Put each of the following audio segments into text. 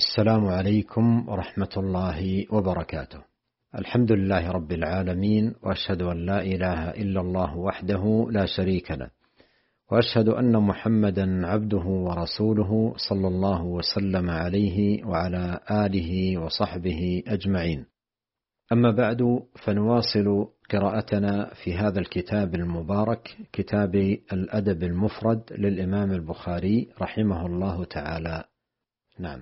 السلام عليكم ورحمة الله وبركاته. الحمد لله رب العالمين، وأشهد أن لا إله إلا الله وحده لا شريك له، وأشهد أن محمدا عبده ورسوله صلى الله وسلم عليه وعلى آله وصحبه أجمعين. أما بعد، فنواصل قراءتنا في هذا الكتاب المبارك، كتاب الأدب المفرد للإمام البخاري رحمه الله تعالى. نعم.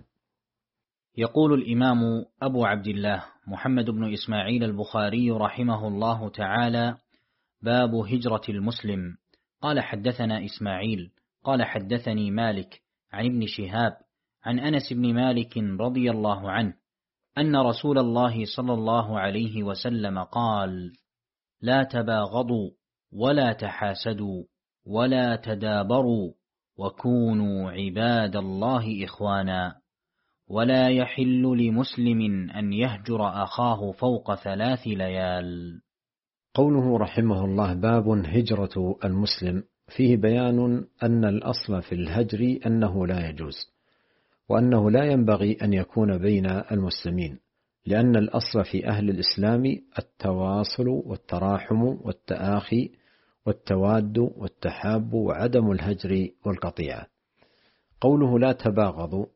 يقول الإمام أبو عبد الله محمد بن إسماعيل البخاري رحمه الله تعالى: باب هجرة المسلم. قال حدثنا إسماعيل قال حدثني مالك عن ابن شهاب عن أنس بن مالك رضي الله عنه أن رسول الله صلى الله عليه وسلم قال: لا تباغضوا ولا تحاسدوا ولا تدابروا وكونوا عباد الله إخوانا، ولا يحل لمسلم أن يهجر أخاه فوق 3 ليال. قوله رحمه الله: باب هجرة المسلم، فيه بيان أن الأصل في الهجر أنه لا يجوز، وأنه لا ينبغي أن يكون بين المسلمين، لأن الأصل في أهل الإسلام التواصل والتراحم والتآخي والتواد والتحاب وعدم الهجر والقطيعة. قوله لا تباغضوا،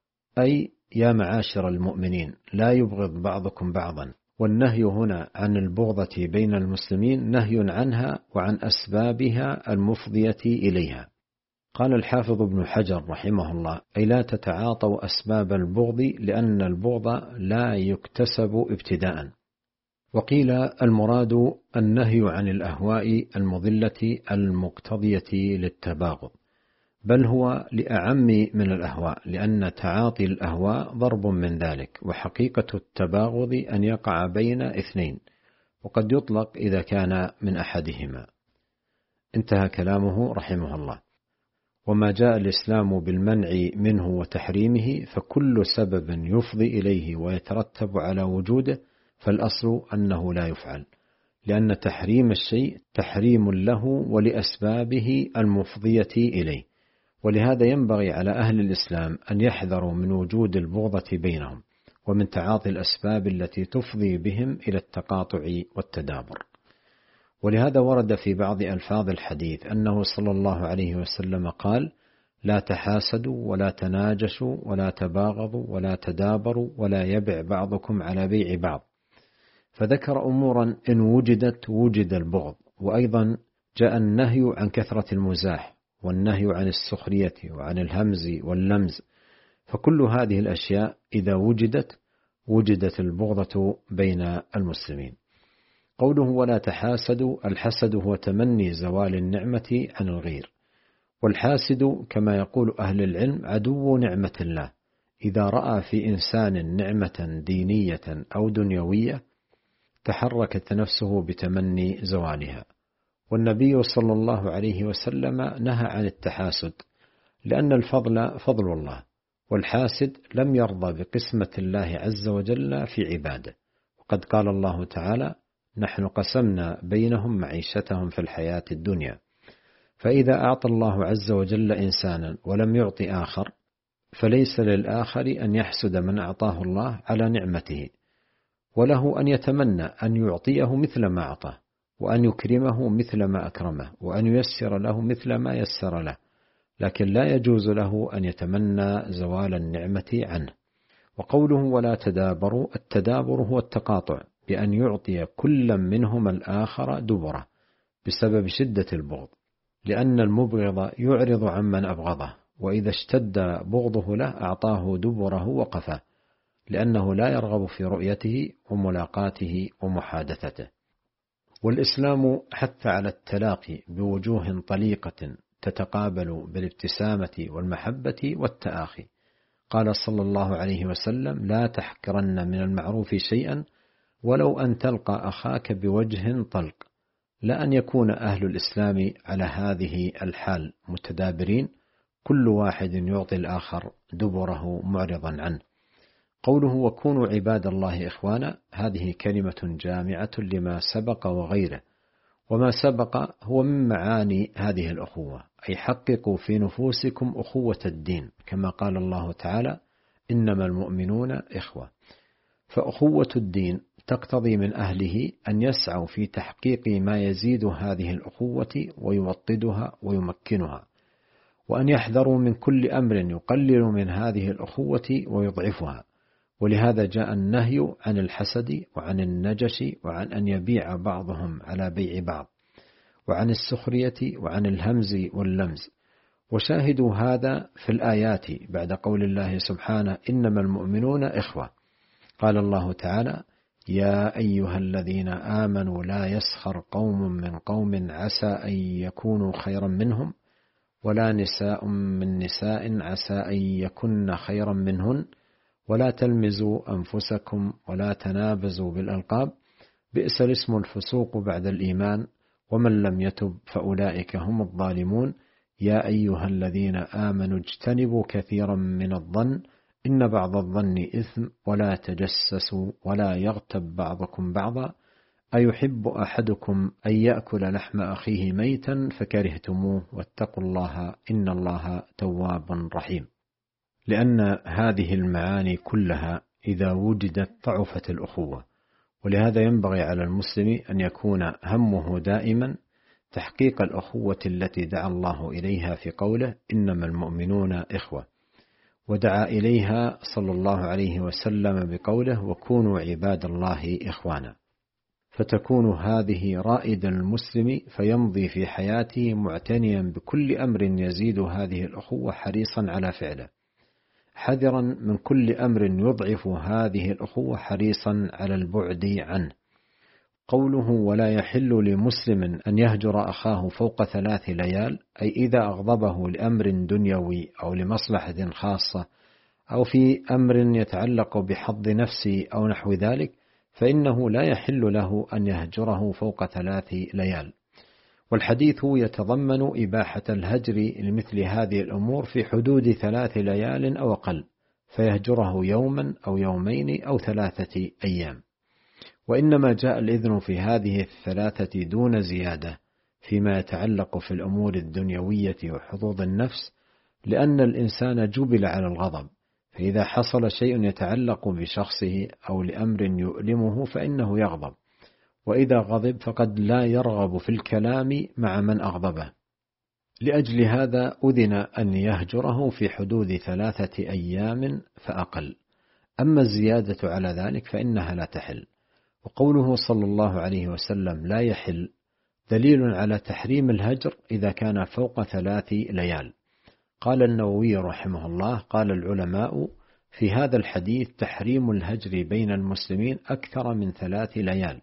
أي يا معاشر المؤمنين لا يبغض بعضكم بعضا، والنهي هنا عن البغضة بين المسلمين نهي عنها وعن أسبابها المفضية إليها. قال الحافظ ابن حجر رحمه الله: أي لا تتعاطوا أسباب البغض، لأن البغض لا يكتسب ابتداء. وقيل المراد النهي عن الأهواء المضلة المقتضية للتباغض، بل هو لأعم من الأهواء، لأن تعاطي الأهواء ضرب من ذلك، وحقيقة التباغض أن يقع بين 2، وقد يطلق إذا كان من أحدهما. انتهى كلامه رحمه الله. وما جاء الإسلام بالمنع منه وتحريمه فكل سبب يفضي إليه ويترتب على وجوده فالأصل أنه لا يفعل، لأن تحريم الشيء تحريم له ولأسبابه المفضية إليه. ولهذا ينبغي على أهل الإسلام أن يحذروا من وجود البغضة بينهم، ومن تعاطي الأسباب التي تفضي بهم إلى التقاطع والتدابر. ولهذا ورد في بعض ألفاظ الحديث أنه صلى الله عليه وسلم قال: لا تحاسدوا ولا تناجشوا ولا تباغضوا ولا تدابروا ولا يبع بعضكم على بيع بعض. فذكر أمورا إن وجدت وجد البغض. وأيضا جاء النهي عن كثرة المزاح، والنهي عن السخرية وعن الهمز واللمز، فكل هذه الأشياء إذا وجدت البغضة بين المسلمين. قوله ولا تحاسدوا، الحسد هو تمني زوال النعمة عن الغير، والحاسد كما يقول أهل العلم عدو نعمة الله، إذا رأى في إنسان نعمة دينية أو دنيوية تحركت نفسه بتمني زوالها. والنبي صلى الله عليه وسلم نهى عن التحاسد، لأن الفضل فضل الله، والحاسد لم يرضى بقسمة الله عز وجل في عباده. وقد قال الله تعالى: نحن قسمنا بينهم معيشتهم في الحياة الدنيا. فإذا أعطى الله عز وجل إنسانا ولم يعطي آخر، فليس للآخر أن يحسد من أعطاه الله على نعمته، وله أن يتمنى أن يعطيه مثل ما أعطاه، وأن يكرمه مثل ما أكرمه، وأن ييسر له مثل ما يسر له، لكن لا يجوز له أن يتمنى زوال النعمة عنه. وقوله ولا تدابروا، التدابر هو التقاطع بأن يعطي كل منهما الآخر دبره بسبب شدة البغض، لأن المبغض يعرض عمن أبغضه، وإذا اشتد بغضه له أعطاه دبره وقفه، لأنه لا يرغب في رؤيته وملاقاته ومحادثته. والإسلام حث على التلاقي بوجوه طليقة تتقابل بالابتسامة والمحبة والتآخي. قال صلى الله عليه وسلم: لا تحقرن من المعروف شيئا ولو أن تلقى أخاك بوجه طلق. لا أن يكون أهل الإسلام على هذه الحال متدابرين، كل واحد يعطي الآخر دبره معرضا عنه. قوله وكونوا عباد الله إخوانا، هذه كلمة جامعة لما سبق وغيره، وما سبق هو من معاني هذه الأخوة، أي حققوا في نفوسكم أخوة الدين، كما قال الله تعالى: إنما المؤمنون إخوة. فأخوة الدين تقتضي من أهله أن يسعوا في تحقيق ما يزيد هذه الأخوة ويوطدها ويمكنها، وأن يحذروا من كل أمر يقلل من هذه الأخوة ويضعفها. ولهذا جاء النهي عن الحسد وعن النجش وعن أن يبيع بعضهم على بيع بعض، وعن السخرية وعن الهمز واللمز. وشاهدوا هذا في الآيات بعد قول الله سبحانه: إنما المؤمنون إخوة. قال الله تعالى: يا أيها الذين آمنوا لا يسخر قوم من قوم عسى أن يكونوا خيرا منهم، ولا نساء من نساء عسى أن يكن خيرا منهن، ولا تلمزوا أنفسكم ولا تنابزوا بالألقاب، بئس الاسم الفسوق بعد الإيمان، ومن لم يتب فأولئك هم الظالمون. يا أيها الذين آمنوا اجتنبوا كثيرا من الظن إن بعض الظن إثم، ولا تجسسوا ولا يغتب بعضكم بعضا، أيحب أحدكم أن يأكل لحم أخيه ميتا فكرهتموه، واتقوا الله إن الله تواب رحيم. لأن هذه المعاني كلها إذا وجدت ضعفت الأخوة، ولهذا ينبغي على المسلم أن يكون همه دائما تحقيق الأخوة التي دعا الله إليها في قوله: إنما المؤمنون إخوة، ودعا إليها صلى الله عليه وسلم بقوله: وكونوا عباد الله إخوانا. فتكون هذه رائد المسلم فيمضي في حياته معتنيا بكل أمر يزيد هذه الأخوة، حريصا على فعله، حذرا من كل أمر يضعف هذه الأخوة، حريصا على البعد عنه. قوله: ولا يحل لمسلم أن يهجر أخاه فوق 3 ليال، أي إذا أغضبه لأمر دنيوي أو لمصلحة خاصة أو في أمر يتعلق بحظ نفسه أو نحو ذلك، فإنه لا يحل له أن يهجره فوق 3 ليال. والحديث يتضمن إباحة الهجر لمثل هذه الأمور في حدود 3 ليال أو أقل، فيهجره يوما أو يومين أو 3 أيام. وإنما جاء الإذن في هذه 3 دون زيادة فيما يتعلق في الأمور الدنيوية وحظوظ النفس، لأن الإنسان جبل على الغضب، فإذا حصل شيء يتعلق بشخصه أو لأمر يؤلمه فإنه يغضب، وإذا غضب فقد لا يرغب في الكلام مع من أغضبه. لأجل هذا أذن أن يهجره في حدود 3 أيام فأقل، أما الزيادة على ذلك فإنها لا تحل. وقوله صلى الله عليه وسلم لا يحل دليل على تحريم الهجر إذا كان فوق 3 ليال. قال النووي رحمه الله: قال العلماء في هذا الحديث تحريم الهجر بين المسلمين أكثر من 3 ليال،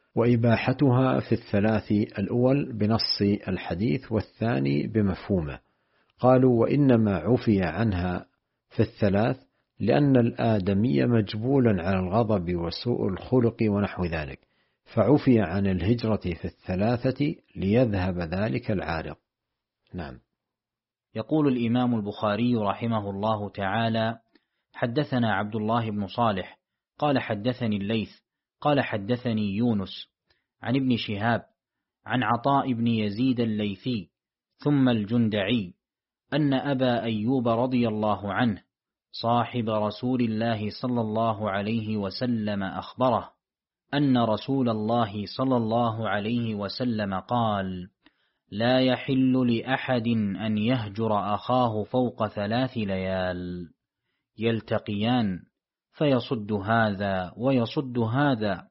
وإباحتها في 3 الأول بنص الحديث والثاني بمفهومه. قالوا: وإنما عفي عنها في 3 لأن الآدمي مجبول على الغضب وسوء الخلق ونحو ذلك، فعفي عن الهجرة في 3 ليذهب ذلك العارض. نعم. يقول الإمام البخاري رحمه الله تعالى: حدثنا عبد الله بن صالح قال حدثني الليث قال حدثني يونس عن ابن شهاب عن عطاء بن يزيد الليثي ثم الجندعي أن أبا أيوب رضي الله عنه صاحب رسول الله صلى الله عليه وسلم أخبره أن رسول الله صلى الله عليه وسلم قال: لا يحل لأحد أن يهجر أخاه فوق 3 ليال، يلتقيان فيصد هذا ويصد هذا،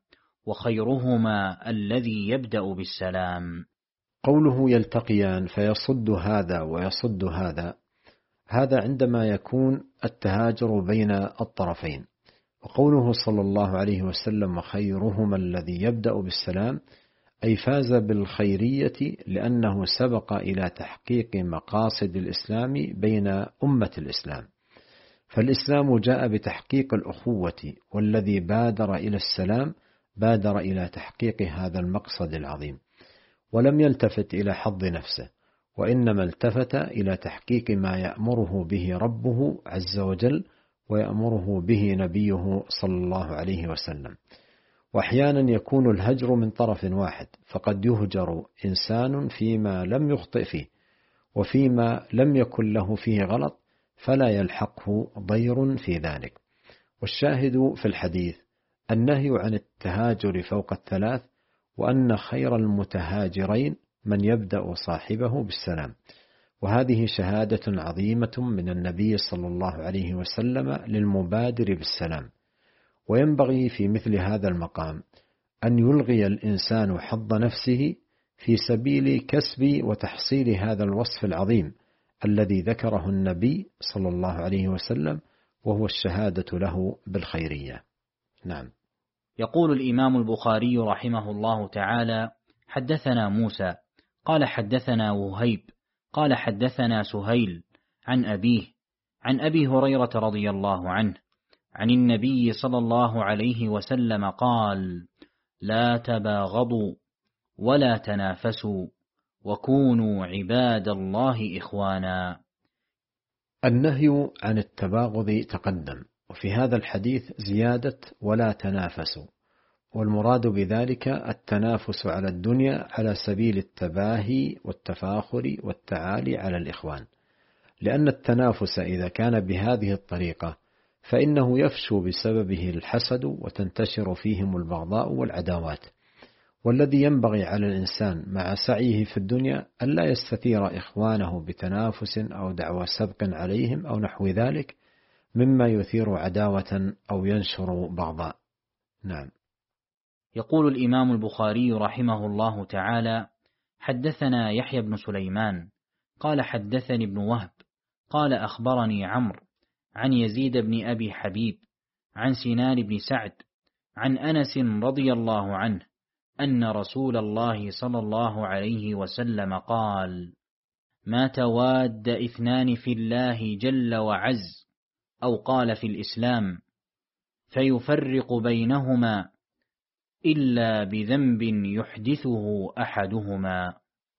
وخيرهما الذي يبدأ بالسلام. قوله يلتقيان فيصد هذا ويصد هذا، هذا عندما يكون التهاجر بين الطرفين. وقوله صلى الله عليه وسلم خيرهما الذي يبدأ بالسلام، أي فاز بالخيرية لأنه سبق إلى تحقيق مقاصد الإسلام بين أمة الإسلام. فالإسلام جاء بتحقيق الأخوة، والذي بادر إلى السلام بادر إلى تحقيق هذا المقصد العظيم، ولم يلتفت إلى حظ نفسه، وإنما التفت إلى تحقيق ما يأمره به ربه عز وجل ويأمره به نبيه صلى الله عليه وسلم. وأحيانا يكون الهجر من طرف واحد، فقد يهجر إنسان فيما لم يخطئ فيه وفيما لم يكن له فيه غلط، فلا يلحقه ضير في ذلك. والشاهد في الحديث النهي عن التهاجر فوق الثلاث، وأن خير المتهاجرين من يبدأ صاحبه بالسلام. وهذه شهادة عظيمة من النبي صلى الله عليه وسلم للمبادر بالسلام. وينبغي في مثل هذا المقام أن يلغي الإنسان حظ نفسه في سبيل كسب وتحصيل هذا الوصف العظيم الذي ذكره النبي صلى الله عليه وسلم، وهو الشهادة له بالخيرية. نعم. يقول الإمام البخاري رحمه الله تعالى: حدثنا موسى قال حدثنا وهيب قال حدثنا سهيل عن أبيه عن أبي هريرة رضي الله عنه عن النبي صلى الله عليه وسلم قال: لا تباغضوا ولا تنافسوا وكونوا عباد الله إخوانا. النهي عن التباغض تقدم، وفي هذا الحديث زيادة ولا تنافسوا، والمراد بذلك التنافس على الدنيا على سبيل التباهي والتفاخر والتعالي على الإخوان، لأن التنافس إذا كان بهذه الطريقة فإنه يفشو بسببه الحسد وتنتشر فيهم البغضاء والعداوات. والذي ينبغي على الإنسان مع سعيه في الدنيا ألا يستثير إخوانه بتنافس أو دعوى سبق عليهم أو نحو ذلك مما يثير عداوة أو ينشر بغضاء. نعم. يقول الإمام البخاري رحمه الله تعالى: حدثنا يحيى بن سليمان قال حدثني ابن وهب قال أخبرني عمرو عن يزيد بن أبي حبيب عن سنان بن سعد عن أنس رضي الله عنه أن رسول الله صلى الله عليه وسلم قال: ما تواد اثنان في الله جل وعز، أو قال في الإسلام، فيفرق بينهما إلا بذنب يحدثه أحدهما.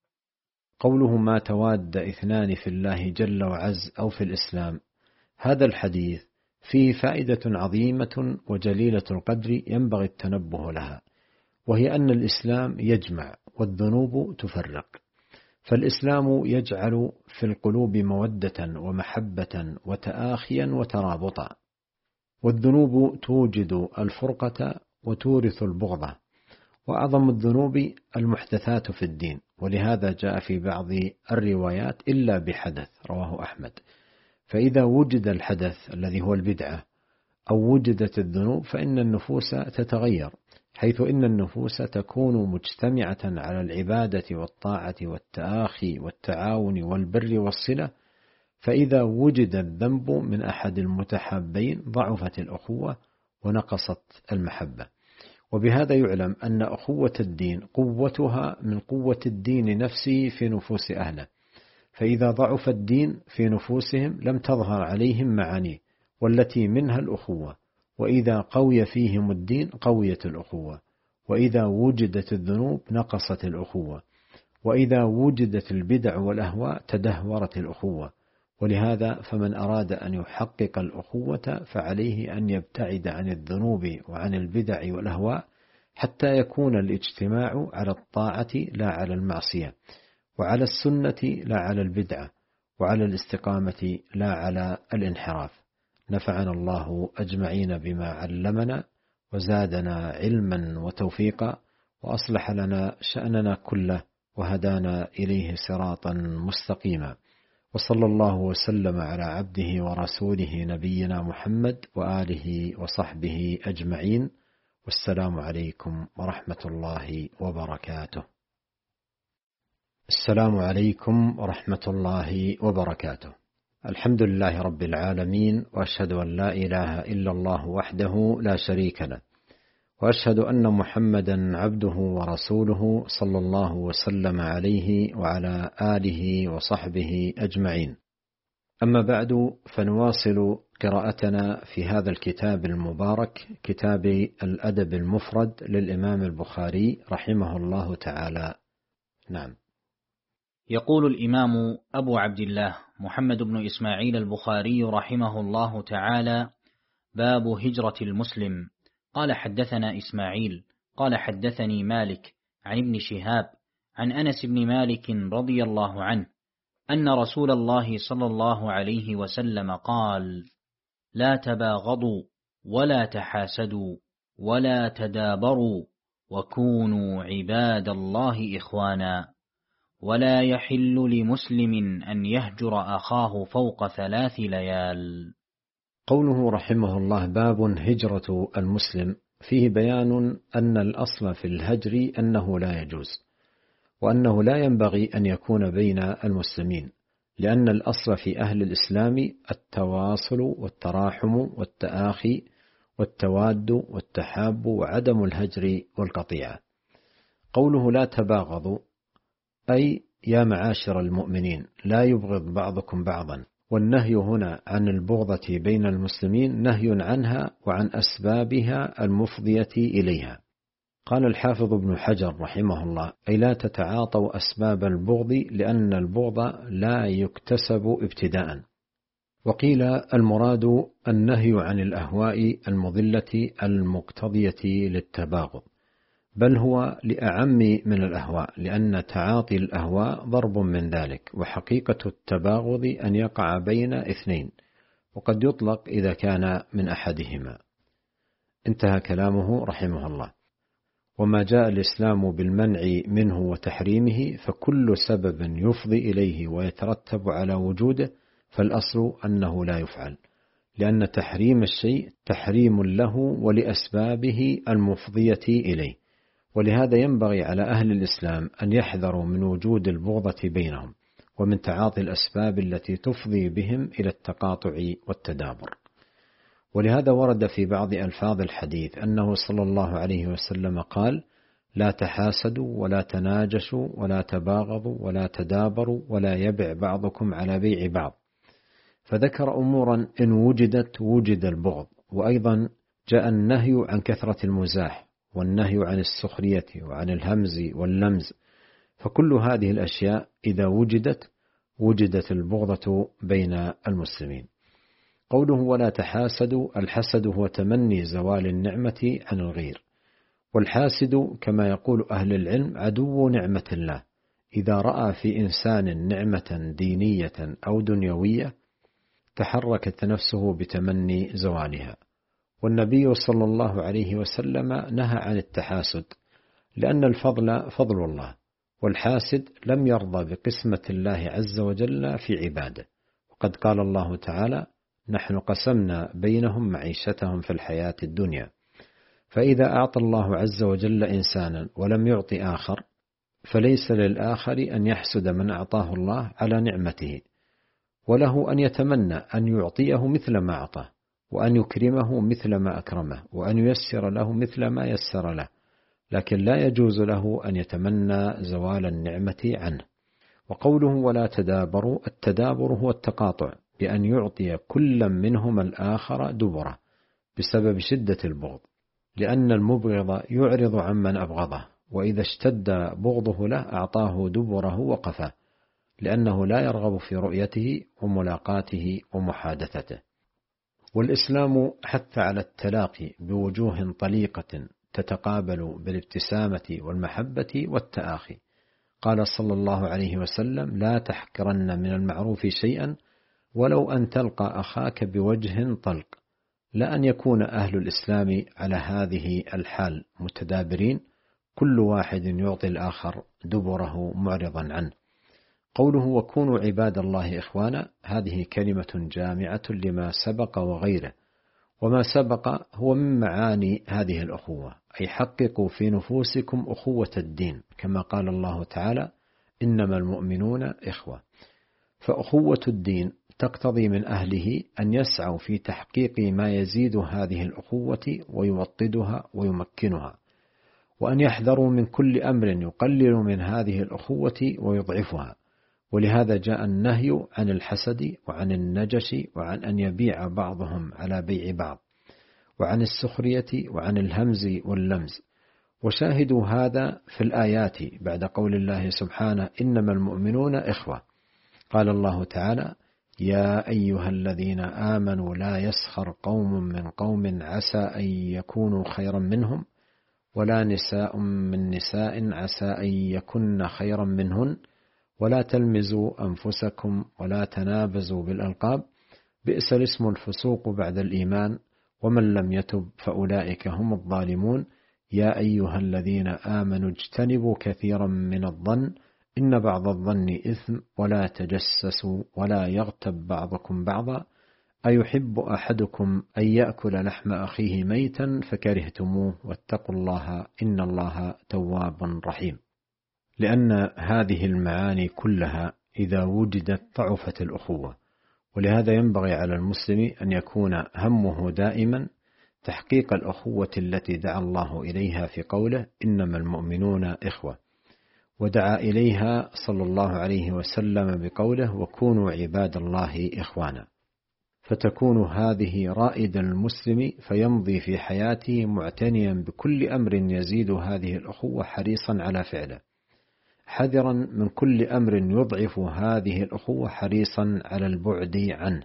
قوله ما تواد اثنان في الله جل وعز أو في الإسلام، هذا الحديث فيه فائدة عظيمة وجليلة القدر ينبغي التنبه لها، وهي أن الإسلام يجمع والذنوب تفرق. فالإسلام يجعل في القلوب مودة ومحبة وتآخيا وترابطا، والذنوب توجد الفرقة وتورث البغضة. وأعظم الذنوب المحدثات في الدين، ولهذا جاء في بعض الروايات إلا بحدث، رواه أحمد. فإذا وجد الحدث الذي هو البدعة أو وجدت الذنوب فإن النفوس تتغير، حيث إن النفوس تكون مجتمعة على العبادة والطاعة والتآخي والتعاون والبر والصلة. فإذا وجد الذنب من أحد المتحابين ضعفت الأخوة ونقصت المحبة. وبهذا يعلم أن أخوة الدين قوتها من قوة الدين نفسه في نفوس أهله، فإذا ضعف الدين في نفوسهم لم تظهر عليهم معانيه، والتي منها الأخوة. وإذا قوي فيهم الدين قويت الأخوة، وإذا وجدت الذنوب نقصت الأخوة، وإذا وجدت البدع والأهواء تدهورت الأخوة. ولهذا فمن أراد أن يحقق الأخوة فعليه أن يبتعد عن الذنوب وعن البدع والأهواء، حتى يكون الاجتماع على الطاعة لا على المعصية، وعلى السنة لا على البدعة، وعلى الاستقامة لا على الانحراف. نفعنا الله أجمعين بما علمنا، وزادنا علما وتوفيقا، وأصلح لنا شأننا كله، وهدانا إليه صراطا مستقيما. وصلى الله وسلم على عبده ورسوله نبينا محمد وآله وصحبه أجمعين، والسلام عليكم ورحمة الله وبركاته. السلام عليكم ورحمة الله وبركاته. الحمد لله رب العالمين، وأشهد أن لا إله إلا الله وحده لا شريك له، وأشهد أن محمدا عبده ورسوله صلى الله وسلم عليه وعلى آله وصحبه أجمعين. أما بعد، فنواصل قراءتنا في هذا الكتاب المبارك، كتاب الأدب المفرد للإمام البخاري رحمه الله تعالى. نعم. يقول الإمام أبو عبد الله محمد بن إسماعيل البخاري رحمه الله تعالى: باب هجرة المسلم. قال حدثنا إسماعيل قال حدثني مالك عن ابن شهاب عن أنس بن مالك رضي الله عنه أن رسول الله صلى الله عليه وسلم قال: لا تباغضوا ولا تحاسدوا ولا تدابروا وكونوا عباد الله إخوانا، ولا يحل لمسلم أن يهجر أخاه فوق 3 ليال. قوله رحمه الله: باب هجرة المسلم، فيه بيان أن الأصل في الهجر أنه لا يجوز، وأنه لا ينبغي أن يكون بين المسلمين، لأن الأصل في أهل الإسلام التواصل والتراحم والتآخي والتواد والتحاب وعدم الهجر والقطيعة. قوله لا تباغضوا، أي يا معاشر المؤمنين لا يبغض بعضكم بعضا، والنهي هنا عن البغضة بين المسلمين نهي عنها وعن أسبابها المفضية إليها. قال الحافظ ابن حجر رحمه الله: أي لا تتعاطوا أسباب البغض، لأن البغض لا يكتسب ابتداء. وقيل المراد النهي عن الأهواء المضلة المقتضية للتباغض، بل هو لأعم من الأهواء، لأن تعاطي الأهواء ضرب من ذلك، وحقيقة التباغض أن يقع بين 2، وقد يطلق إذا كان من أحدهما. انتهى كلامه رحمه الله. وما جاء الإسلام بالمنع منه وتحريمه فكل سبب يفضي إليه ويترتب على وجوده فالأصل أنه لا يفعل، لأن تحريم الشيء تحريم له ولأسبابه المفضية إليه. ولهذا ينبغي على أهل الإسلام أن يحذروا من وجود البغضة بينهم، ومن تعاطي الأسباب التي تفضي بهم إلى التقاطع والتدابر. ولهذا ورد في بعض ألفاظ الحديث أنه صلى الله عليه وسلم قال: لا تحاسدوا ولا تناجشوا ولا تباغضوا ولا تدابروا ولا يبع بعضكم على بيع بعض. فذكر أمورا إن وجدت وجد البغض. وأيضا جاء النهي عن كثرة المزاح، والنهي عن السخرية وعن الهمز واللمز، فكل هذه الأشياء إذا وجدت البغضة بين المسلمين. قوله ولا تحاسدوا، الحسد هو تمني زوال النعمة عن الغير، والحاسد كما يقول أهل العلم عدو نعمة الله، إذا رأى في إنسان نعمة دينية أو دنيوية تحركت نفسه بتمني زوالها. والنبي صلى الله عليه وسلم نهى عن التحاسد، لأن الفضل فضل الله، والحاسد لم يرضى بقسمة الله عز وجل في عباده. وقد قال الله تعالى: نحن قسمنا بينهم معيشتهم في الحياة الدنيا. فإذا أعطى الله عز وجل إنسانا ولم يعط آخر، فليس للآخر أن يحسد من أعطاه الله على نعمته، وله أن يتمنى أن يعطيه مثل ما أعطاه، وأن يكرمه مثل ما أكرمه، وأن ييسر له مثل ما يسر له، لكن لا يجوز له أن يتمنى زوال النعمة عنه. وقوله ولا تدابروا، التدابر هو التقاطع بأن يعطي كل منهما الآخر دبره بسبب شدة البغض، لأن المبغض يعرض عمن أبغضه، وإذا اشتد بغضه له أعطاه دبره وقفاه، لأنه لا يرغب في رؤيته وملاقاته ومحادثته. والإسلام حث على التلاقي بوجوه طليقة تتقابل بالابتسامة والمحبة والتآخي. قال صلى الله عليه وسلم: لا تحقرن من المعروف شيئا ولو أن تلقى أخاك بوجه طلق. لا أن يكون أهل الإسلام على هذه الحال متدابرين، كل واحد يعطي الآخر دبره معرضا عنه. قوله وكونوا عباد الله إخوانا، هذه كلمة جامعة لما سبق وغيره، وما سبق هو من معاني هذه الأخوة، أي حققوا في نفوسكم أخوة الدين، كما قال الله تعالى: إنما المؤمنون إخوة. فأخوة الدين تقتضي من أهله أن يسعوا في تحقيق ما يزيد هذه الأخوة ويوطدها ويمكنها، وأن يحذروا من كل أمر يقلل من هذه الأخوة ويضعفها. ولهذا جاء النهي عن الحسد وعن النجش وعن أن يبيع بعضهم على بيع بعض، وعن السخرية وعن الهمز واللمز. وشاهدوا هذا في الآيات بعد قول الله سبحانه: إنما المؤمنون إخوة. قال الله تعالى: يا أيها الذين آمنوا لا يسخر قوم من قوم عسى أن يكونوا خيرا منهم، ولا نساء من نساء عسى أن يكن خيرا منهن، ولا تلمزوا أنفسكم ولا تنابزوا بالألقاب، بئس الاسم الفسوق بعد الإيمان، ومن لم يتب فأولئك هم الظالمون. يا أيها الذين آمنوا اجتنبوا كثيرا من الظن إن بعض الظن إثم، ولا تجسسوا ولا يغتب بعضكم بعضا، أيحب أحدكم أن يأكل لحم أخيه ميتا فكرهتموه، واتقوا الله إن الله تواب رحيم. لأن هذه المعاني كلها إذا وجدت ضعفت الأخوة، ولهذا ينبغي على المسلم أن يكون همه دائما تحقيق الأخوة التي دعا الله إليها في قوله إنما المؤمنون إخوة، ودعا إليها صلى الله عليه وسلم بقوله وكونوا عباد الله إخوانا، فتكون هذه رائد المسلم فيمضي في حياته معتنيا بكل أمر يزيد هذه الأخوة حريصا على فعله، حذرا من كل أمر يضعف هذه الأخوة حريصا على البعد عنه.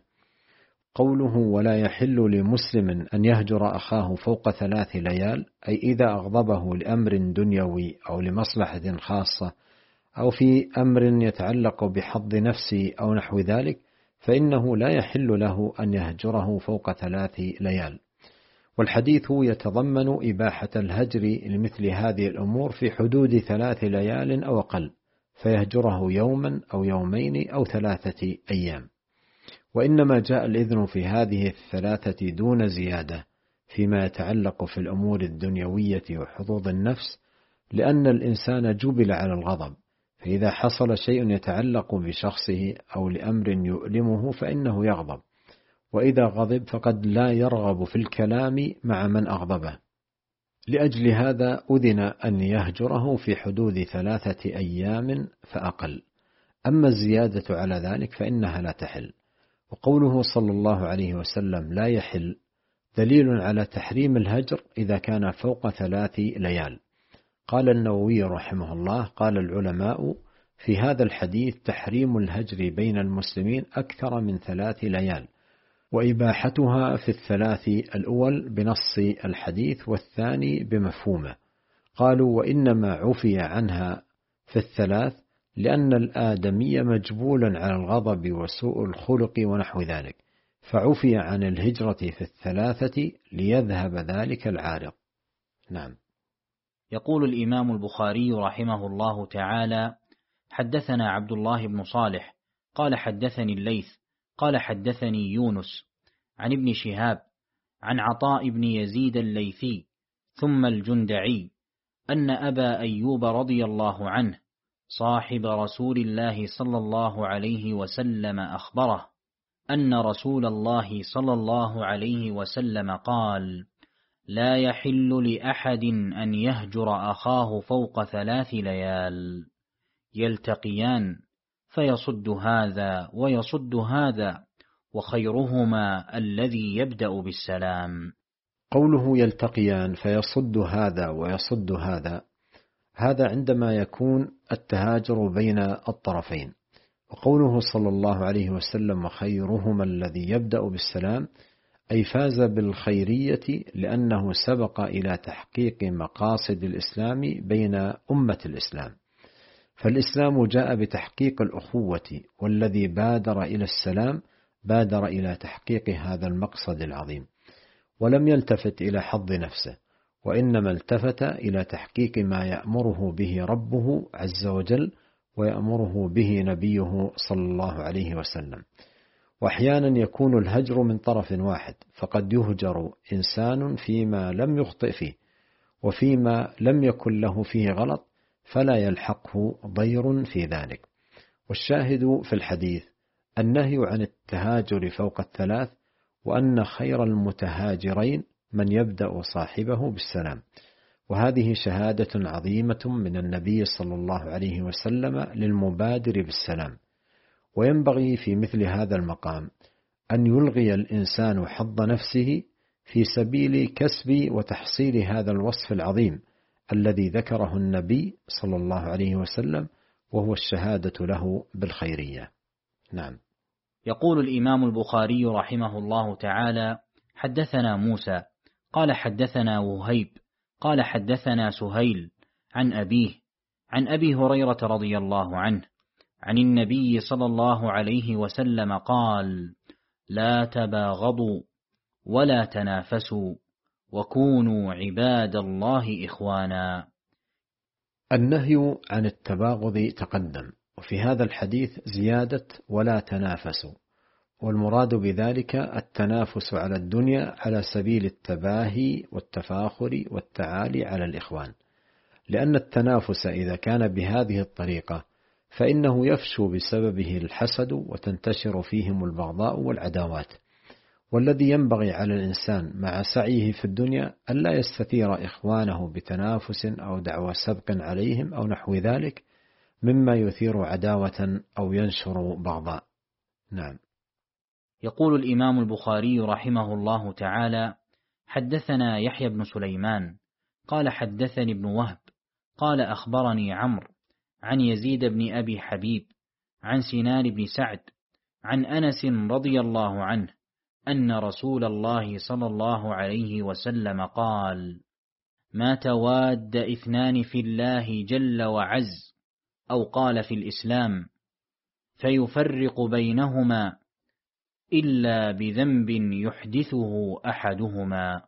قوله ولا يحل لمسلم أن يهجر أخاه فوق 3 ليال، أي إذا أغضبه لأمر دنيوي أو لمصلحة خاصة أو في أمر يتعلق بحظ نفسه أو نحو ذلك، فإنه لا يحل له أن يهجره فوق 3 ليال. والحديث يتضمن إباحة الهجر لمثل هذه الأمور في حدود 3 ليال أو أقل، فيهجره يوما أو يومين أو 3 أيام. وإنما جاء الإذن في هذه 3 دون زيادة فيما يتعلق في الأمور الدنيوية وحظوظ النفس، لأن الإنسان جبل على الغضب، فإذا حصل شيء يتعلق بشخصه أو لأمر يؤلمه فإنه يغضب، وإذا غضب فقد لا يرغب في الكلام مع من أغضبه. لأجل هذا أذن أن يهجره في حدود 3 أيام فأقل، أما الزيادة على ذلك فإنها لا تحل. وقوله صلى الله عليه وسلم لا يحل دليل على تحريم الهجر إذا كان فوق 3 ليال. قال النووي رحمه الله قال العلماء في هذا الحديث تحريم الهجر بين المسلمين أكثر من 3 ليال، وإباحتها في 3 الأول بنص الحديث والثاني بمفهومه. قالوا وإنما عفي عنها في 3 لأن الآدمي مجبول على الغضب وسوء الخلق ونحو ذلك، فعفي عن الهجرة في 3 ليذهب ذلك العارض. نعم. يقول الإمام البخاري رحمه الله تعالى حدثنا عبد الله بن صالح قال حدثني الليث قال حدثني يونس عن ابن شهاب عن عطاء بن يزيد الليثي ثم الجندعي أن أبا أيوب رضي الله عنه صاحب رسول الله صلى الله عليه وسلم أخبره أن رسول الله صلى الله عليه وسلم قال لا يحل لأحد أن يهجر أخاه فوق 3 ليال، يلتقيان فيصد هذا ويصد هذا، وخيرهما الذي يبدأ بالسلام. قوله يلتقيان فيصد هذا ويصد هذا، هذا عندما يكون التهاجر بين الطرفين. وقوله صلى الله عليه وسلم خيرهما الذي يبدأ بالسلام، أي فاز بالخيرية لأنه سبق إلى تحقيق مقاصد الإسلام بين أمة الإسلام. فالإسلام جاء بتحقيق الأخوة، والذي بادر إلى السلام بادر إلى تحقيق هذا المقصد العظيم، ولم يلتفت إلى حظ نفسه، وإنما التفت إلى تحقيق ما يأمره به ربه عز وجل ويأمره به نبيه صلى الله عليه وسلم. وأحيانا يكون الهجر من طرف واحد، فقد يهجر إنسان فيما لم يخطئ فيه وفيما لم يكن له فيه غلط، فلا يلحقه ضير في ذلك. والشاهد في الحديث النهي عن التهاجر فوق 3، وأن خير المتهاجرين من يبدأ صاحبه بالسلام. وهذه شهادة عظيمة من النبي صلى الله عليه وسلم للمبادر بالسلام. وينبغي في مثل هذا المقام أن يلغي الإنسان حظ نفسه في سبيل كسب وتحصيل هذا الوصف العظيم الذي ذكره النبي صلى الله عليه وسلم، وهو الشهادة له بالخيرية. نعم. يقول الإمام البخاري رحمه الله تعالى حدثنا موسى قال حدثنا وهيب قال حدثنا سهيل عن أبيه عن أبي هريرة رضي الله عنه عن النبي صلى الله عليه وسلم قال: لا تباغضوا ولا تنافسوا وكونوا عباد الله إخوانا. النهي عن التباغض تقدم، وفي هذا الحديث زيادة ولا تنافسوا، والمراد بذلك التنافس على الدنيا على سبيل التباهي والتفاخر والتعالي على الإخوان، لأن التنافس إذا كان بهذه الطريقة فإنه يفشو بسببه الحسد وتنتشر فيهم البغضاء والعداوات. والذي ينبغي على الإنسان مع سعيه في الدنيا ألا يستثير إخوانه بتنافس أو دعوى سبق عليهم أو نحو ذلك مما يثير عداوة أو ينشر بغضاء. نعم. يقول الإمام البخاري رحمه الله تعالى: حدثنا يحيى بن سليمان قال حدثني ابن وهب قال أخبرني عمرو عن يزيد بن أبي حبيب عن سنان بن سعد عن أنس رضي الله عنه أن رسول الله صلى الله عليه وسلم قال: ما تواد اثنان في الله جل وعز، أو قال في الإسلام، فيفرق بينهما إلا بذنب يحدثه أحدهما.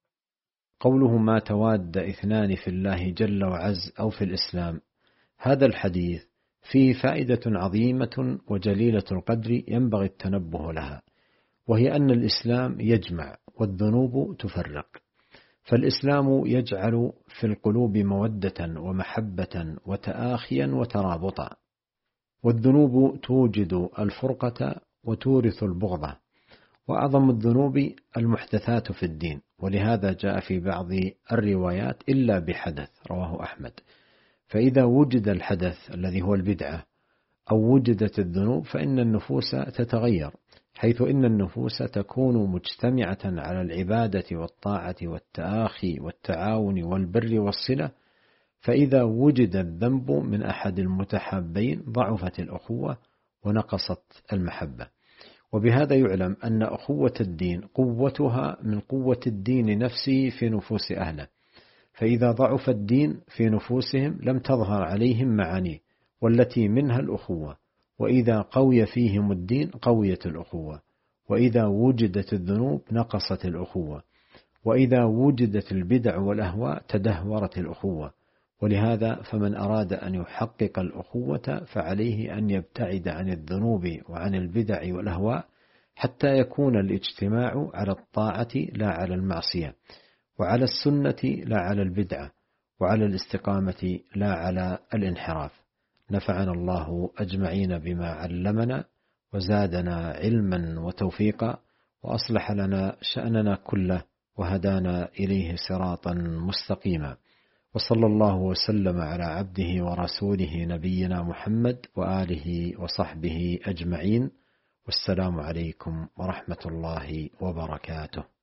قوله ما تواد اثنان في الله جل وعز أو في الإسلام، هذا الحديث فيه فائدة عظيمة وجليلة القدر ينبغي التنبه لها، وهي أن الإسلام يجمع والذنوب تفرق. فالإسلام يجعل في القلوب مودة ومحبة وتآخيا وترابطا، والذنوب توجد الفرقة وتورث البغضة، وأعظم الذنوب المحدثات في الدين، ولهذا جاء في بعض الروايات إلا بحدث، رواه أحمد. فإذا وجد الحدث الذي هو البدعة أو وجدت الذنوب فإن النفوس تتغير، حيث إن النفوس تكون مجتمعة على العبادة والطاعة والتآخي والتعاون والبر والصلة، فإذا وجد الذنب من أحد المتحابين ضعفت الأخوة ونقصت المحبة. وبهذا يعلم أن أخوة الدين قوتها من قوة الدين نفسه في نفوس أهله، فإذا ضعف الدين في نفوسهم لم تظهر عليهم معانيه، والتي منها الأخوة، وإذا قوي فيهم الدين قويت الأخوة، وإذا وجدت الذنوب نقصت الأخوة، وإذا وجدت البدع والأهواء تدهورت الأخوة. ولهذا فمن أراد أن يحقق الأخوة فعليه أن يبتعد عن الذنوب وعن البدع والأهواء، حتى يكون الاجتماع على الطاعة لا على المعصية، وعلى السنة لا على البدعة، وعلى الاستقامة لا على الانحراف. نفعنا الله أجمعين بما علمنا، وزادنا علما وتوفيقا، وأصلح لنا شأننا كله، وهدانا إليه صراطا مستقيما. وصلى الله وسلم على عبده ورسوله نبينا محمد وآله وصحبه أجمعين، والسلام عليكم ورحمة الله وبركاته.